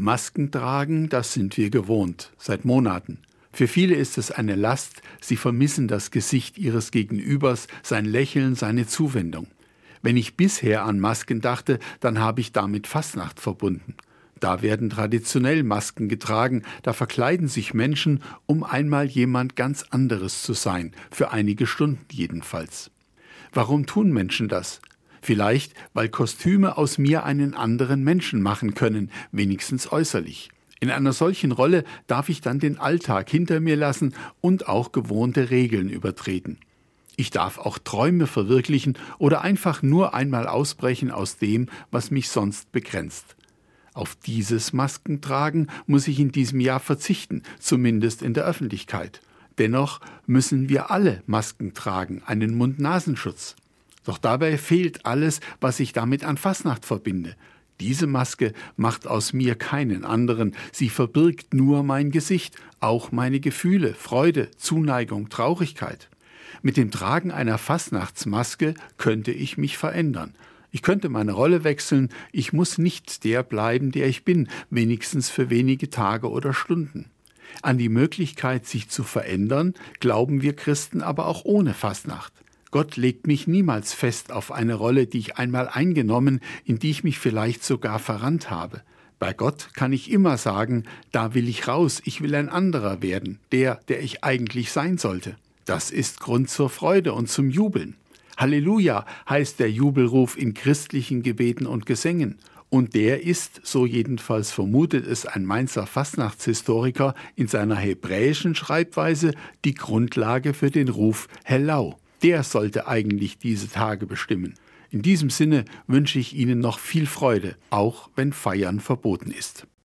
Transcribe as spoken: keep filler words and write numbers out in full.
Masken tragen, das sind wir gewohnt, seit Monaten. Für viele ist es eine Last, sie vermissen das Gesicht ihres Gegenübers, sein Lächeln, seine Zuwendung. Wenn ich bisher an Masken dachte, dann habe ich damit Fastnacht verbunden. Da werden traditionell Masken getragen, da verkleiden sich Menschen, um einmal jemand ganz anderes zu sein, für einige Stunden jedenfalls. Warum tun Menschen das? Vielleicht, weil Kostüme aus mir einen anderen Menschen machen können, wenigstens äußerlich. In einer solchen Rolle darf ich dann den Alltag hinter mir lassen und auch gewohnte Regeln übertreten. Ich darf auch Träume verwirklichen oder einfach nur einmal ausbrechen aus dem, was mich sonst begrenzt. Auf dieses Maskentragen muss ich in diesem Jahr verzichten, zumindest in der Öffentlichkeit. Dennoch müssen wir alle Masken tragen, einen Mund-Nasenschutz. Doch dabei fehlt alles, was ich damit an Fastnacht verbinde. Diese Maske macht aus mir keinen anderen, sie verbirgt nur mein Gesicht, auch meine Gefühle, Freude, Zuneigung, Traurigkeit. Mit dem Tragen einer Fastnachtsmaske könnte ich mich verändern. Ich könnte meine Rolle wechseln, ich muss nicht der bleiben, der ich bin, wenigstens für wenige Tage oder Stunden. An die Möglichkeit, sich zu verändern, glauben wir Christen aber auch ohne Fastnacht. Gott legt mich niemals fest auf eine Rolle, die ich einmal eingenommen, in die ich mich vielleicht sogar verrannt habe. Bei Gott kann ich immer sagen, da will ich raus, ich will ein anderer werden, der, der ich eigentlich sein sollte. Das ist Grund zur Freude und zum Jubeln. Halleluja heißt der Jubelruf in christlichen Gebeten und Gesängen. Und der ist, so jedenfalls vermutet es ein Mainzer Fastnachtshistoriker in seiner hebräischen Schreibweise, die Grundlage für den Ruf Hellau. Der sollte eigentlich diese Tage bestimmen. In diesem Sinne wünsche ich Ihnen noch viel Freude, auch wenn Feiern verboten ist.